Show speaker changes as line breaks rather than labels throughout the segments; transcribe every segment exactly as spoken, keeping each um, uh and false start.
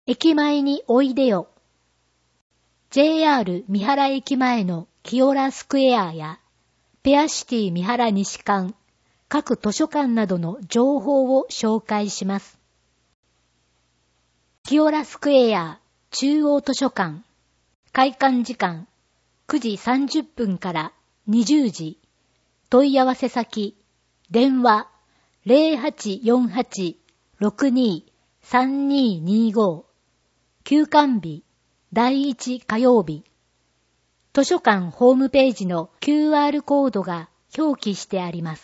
駅前においでよ。ジェイアール 三原駅前の清良スクエアやペアシティ三原西館、各図書館などの情報を紹介します。清良スクエア中央図書館、開館時間くじさんじゅっぷんからにじゅうじ、問い合わせ先、電話 ゼロはちよんはち ろくに さんににご、休館日、だいいち火曜日。図書館ホームページの キューアール コードが表記してあります。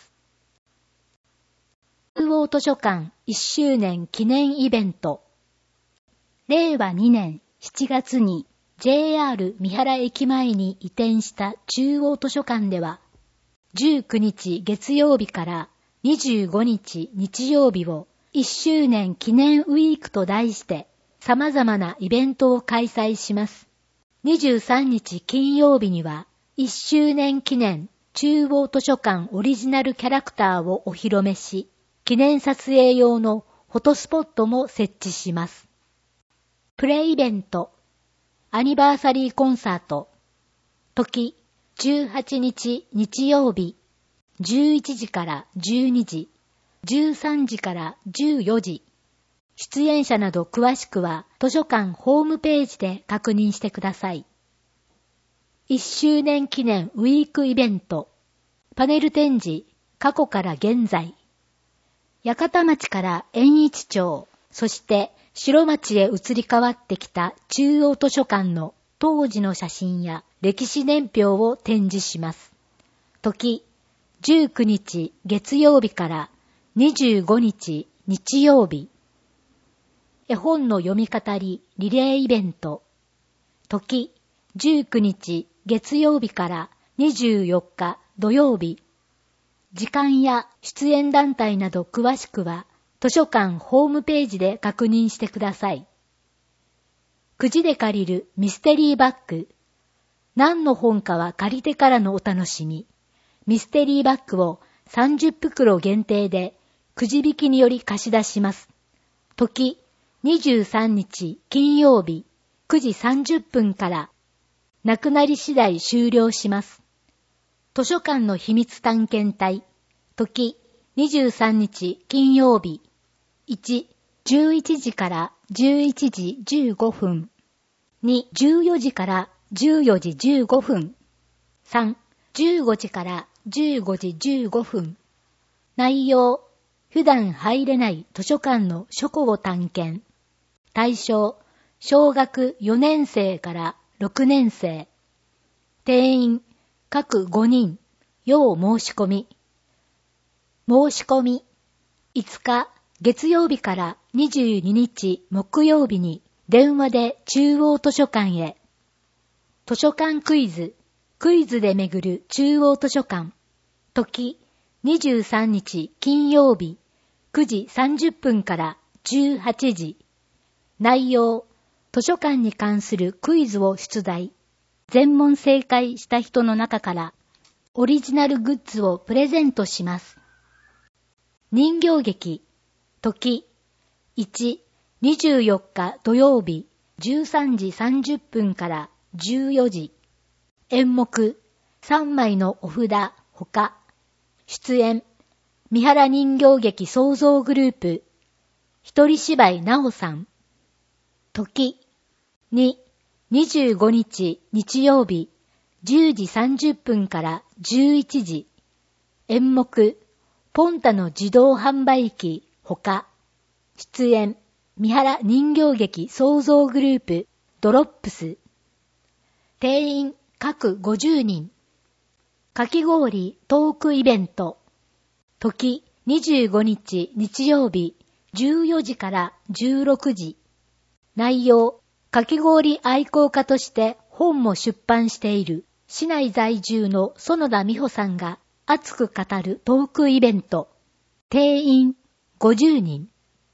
中央図書館いっしゅうねん記念イベント。れいわにねんしちがつに ジェイアール 三原駅前に移転した中央図書館では、じゅうくにち月曜日からにじゅうごにち日曜日をいっしゅうねん記念ウィークと題して様々なイベントを開催します。にじゅうさんにち金曜日にはいっしゅうねん記念中央図書館オリジナルキャラクターをお披露目し、記念撮影用のフォトスポットも設置します。プレイベント、アニバーサリーコンサート、時じゅうはちにち日曜日、じゅういちじからじゅうにじ、じゅうさんじからじゅうよじ。出演者など詳しくは図書館ホームページで確認してください。いっしゅうねん記念ウィークイベント、パネル展示、過去から現在。八幡町から円一町、そして白町へ移り変わってきた中央図書館の当時の写真や歴史年表を展示します。時、じゅうくにち月曜日からにじゅうごにち日曜日。絵本の読み語りリレーイベント。時、じゅうくにち月曜日からにじゅうよっか土曜日。時間や出演団体など詳しくは図書館ホームページで確認してください。くじで借りるミステリーバッグ。何の本かは借りてからのお楽しみ。ミステリーバッグをさんじゅっぷくろ限定でくじ引きにより貸し出します。時、にじゅうさんにち金曜日くじさんじゅっぷんからなくなり次第終了します。図書館の秘密探検隊。時、にじゅうさんにち金曜日いち、じゅういちじからじゅういちじじゅうごふん。に、じゅうよじからじゅうよじじゅうごふん。さん、じゅうごじからじゅうごじじゅうごふん。内容、普段入れない図書館の書庫を探検。対象、小学よねんせいからろくねんせい。定員、各ごにん、要申し込み。申し込み、いつか月曜日からにじゅうににち木曜日に電話で中央図書館へ。図書館クイズ、クイズで巡る中央図書館。時、にじゅうさんにち金曜日くじさんじゅっぷんからじゅうはちじ。内容、図書館に関するクイズを出題。全問正解した人の中からオリジナルグッズをプレゼントします。人形劇、時、いち、にじゅうよっか土曜日じゅうさんじさんじゅっぷんからじゅうよじ。演目、さんまいのお札、ほか。出演、三原人形劇創造グループ。一人芝居なおさん。時、に、にじゅうごにち日曜日じゅうじさんじゅっぷんからじゅういちじ。演目、ポンタの自動販売機、ほか。出演、三原人形劇創造グループ、ドロップス。定員、各ごじゅうにん。かき氷トークイベント。時、にじゅうごにち日曜日じゅうよじからじゅうろくじ。内容、かき氷愛好家として本も出版している市内在住の園田美穂さんが熱く語るトークイベント。定員ごじゅうにん。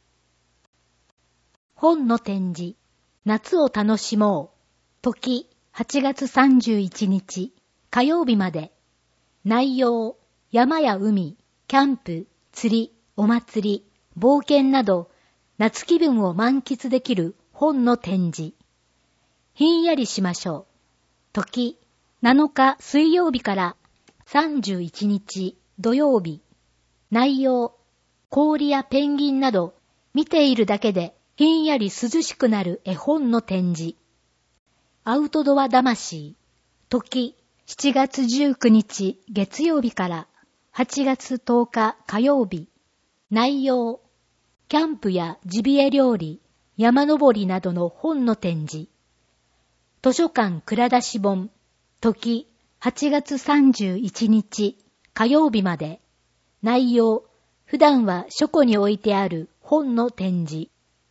本の展示、夏を楽しもう。時、はちがつさんじゅういちにち火曜日まで。内容、山や海、キャンプ、釣り、お祭り、冒険など夏気分を満喫できる本の展示。ひんやりしましょう。時、なのか水曜日からさんじゅういちにち土曜日。内容、氷やペンギンなど見ているだけでひんやり涼しくなる絵本の展示。アウトドア魂。時、しちがつじゅうくにち月曜日からはちがつとおか火曜日。内容、キャンプやジビエ料理、山登りなどの本の展示。図書館蔵出し本。時、はちがつさんじゅういちにち火曜日まで。内容、普段は書庫に置いてある本の展示。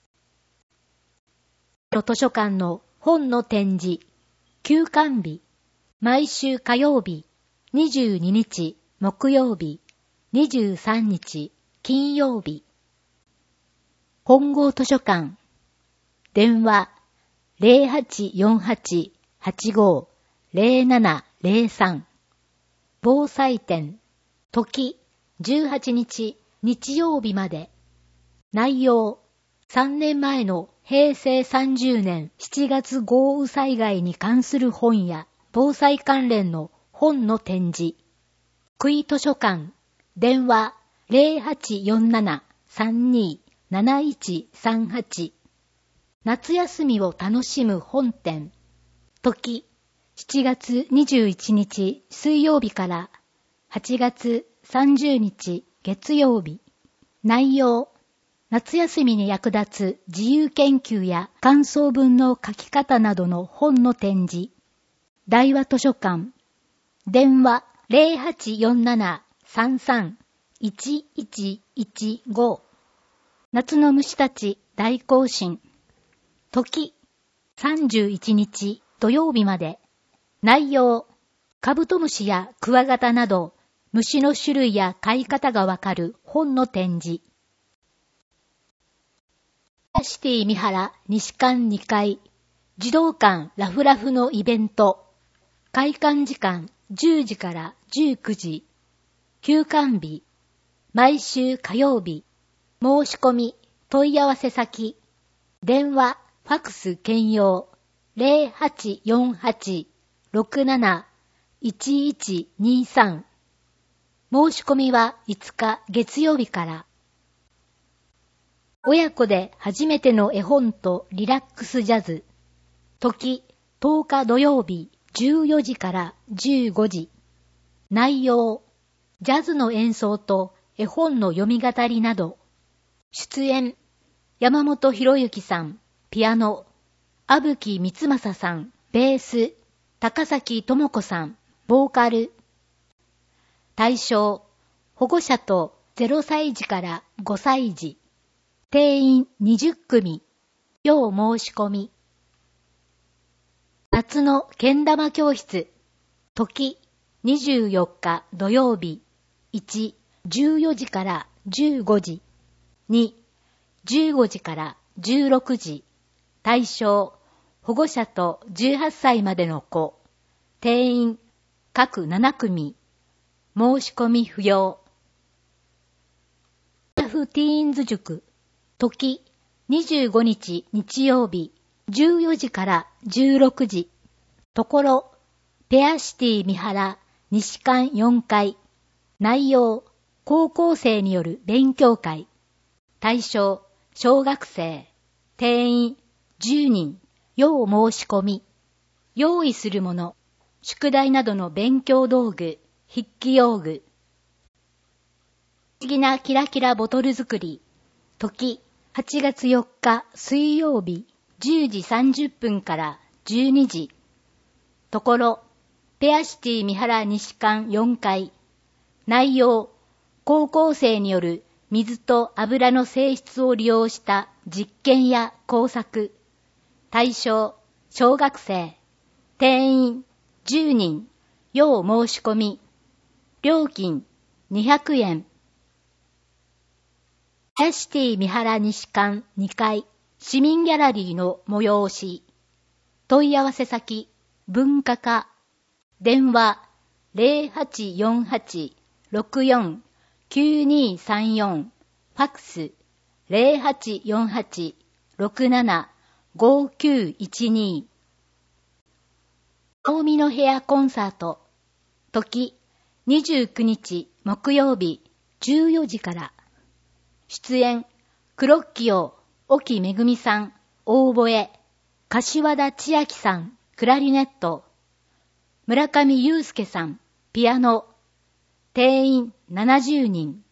図書館の本の展示。休館日。毎週火曜日、にじゅうににち木曜日、にじゅうさんにち金曜日。本郷図書館。電話 ゼロはちよんはち はちご ゼロななゼロさん。防災展。時じゅうはちにち日曜日まで。内容、さんねんまえのへいせいさんじゅうねんしちがつ豪雨災害に関する本や防災関連の本の展示。区域図書館。電話 ゼロはちよんなな さんに なないちさんはち。夏休みを楽しむ本展。時しちがつにじゅういちにち水曜日からはちがつさんじゅうにち月曜日。内容、夏休みに役立つ自由研究や感想文の書き方などの本の展示。大和図書館。電話 ゼロはちよんなな さんさん いちいちいちご。夏の虫たち大行進。時さんじゅういちにち土曜日まで。内容、カブトムシやクワガタなど虫の種類や飼い方がわかる本の展示。シティ三原西館にかい、児童館ラフラフのイベント。開館時間じゅうじからじゅうくじ。休館日、毎週火曜日。申し込み、問い合わせ先。電話、ファクス兼用。ゼロはちよんはち ろくなないちいちにさん。申し込みはいつか月曜日から。親子で初めての絵本とリラックスジャズ。時とおか土曜日じゅうよじからじゅうごじ。内容、ジャズの演奏と絵本の読み語りなど。出演、山本博之さん、ピアノ、阿吹光正さん、ベース、高崎智子さん、ボーカル。対象、保護者とゼロさいじからごさいじ。定員にじゅっくみ。要申し込み。夏のけん玉教室。時にじゅうよっか土曜日。いち、じゅうよじからじゅうごじ。に、じゅうごじからじゅうろくじ。対象、保護者とじゅうはっさいまでの子。定員各ななくみ。申し込み不要。ラフティーンズ塾。時にじゅうごにち日曜日じゅうよじからじゅうろくじ。ところペアシティ三原西館よんかい。内容、高校生による勉強会。対象、小学生。定員じゅうにん。要申し込み。用意するもの、宿題などの勉強道具、筆記用具。不思議なキラキラボトル作り。時はちがつよっか水曜日じゅうじさんじゅっぷんからじゅうにじ。ところペアシティ三原西館よんかい。内容、高校生による水と油の性質を利用した実験や工作。対象、小学生。定員じゅうにん。要申し込み。料金にひゃくえん。ペアシティ三原西館にかい市民ギャラリーの催し。問い合わせ先、文化課。電話ゼロはちよんはち ろくよん きゅうにさんよん。ファクスゼロはちよんはち ろくななごきゅういちに。青みの部屋コンサート。時、にじゅうくにち木曜日じゅうよじから。出演、クロッキオ、沖めぐみさん、オーボエ、柏田千秋さん、クラリネット、村上祐介さん、ピアノ、定員ななじゅうにん。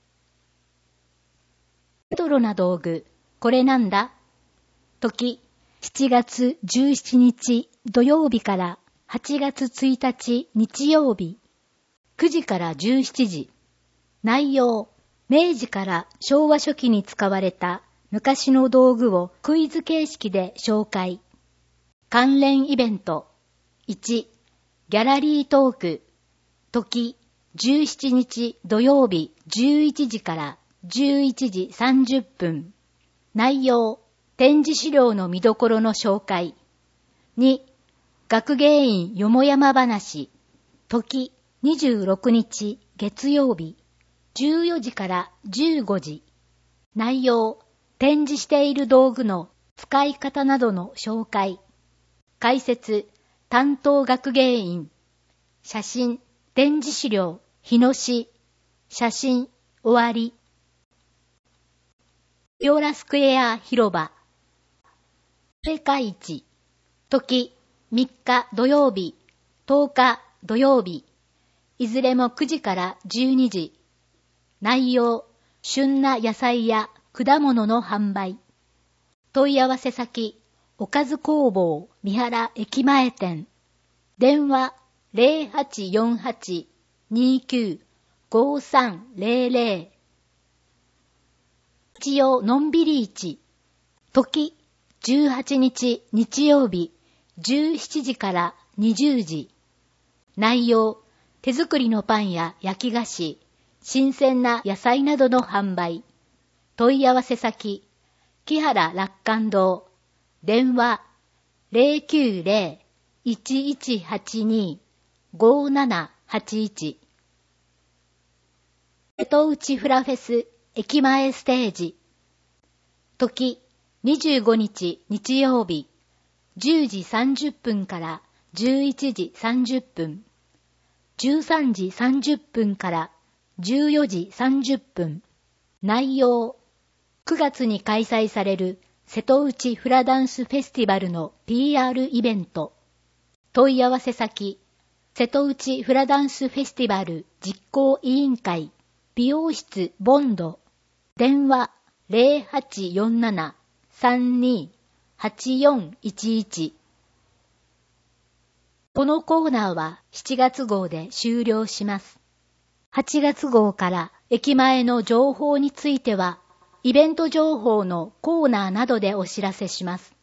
レトロな道具、これなんだ？時、しちがつじゅうしちにち土曜日からはちがつついたち日曜日、くじからじゅうしちじ。内容、明治から昭和初期に使われた昔の道具をクイズ形式で紹介。関連イベント。いち、ギャラリートーク。時、じゅうしちにち土曜日じゅういちじからじゅういちじさんじゅっぷん。内容、展示資料の見どころの紹介。に、学芸員よもやま話。時、にじゅうろくにち月曜日、じゅうよじからじゅうごじ。内容、展示している道具の使い方などの紹介。解説、担当学芸員。写真、展示資料、日野市。写真、終わり。ピオラスクエア広場。世界一。時、みっか土曜日、とおか土曜日。いずれもくじからじゅうにじ。内容、旬な野菜や果物の販売。問い合わせ先、おかず工房三原駅前店。電話 ゼロはちよんはち にきゅう ごさんゼロゼロ。日曜のんびり市。時、じゅうはちにち日曜日、じゅうしちじからにじゅうじ。内容、手作りのパンや焼き菓子、新鮮な野菜などの販売。問い合わせ先、木原楽観堂。電話 ゼロきゅうゼロ いちいちはちに ごななはちいち。瀬戸内フラフェス駅前ステージ。時、にじゅうごにち日曜日、じゅうじさんじゅっぷんからじゅういちじさんじゅっぷん。じゅうさんじさんじゅっぷんからじゅうよじさんじゅっぷん。内容、くがつに開催される瀬戸内フラダンスフェスティバルの ピーアール イベント。問い合わせ先、瀬戸内フラダンスフェスティバル実行委員会、美容室ボンド。電話 ゼロはちよんなな さんに はちよんいちいち。このコーナーはしちがつ号で終了します。はちがつ号から駅前の情報については、イベント情報のコーナーなどでお知らせします。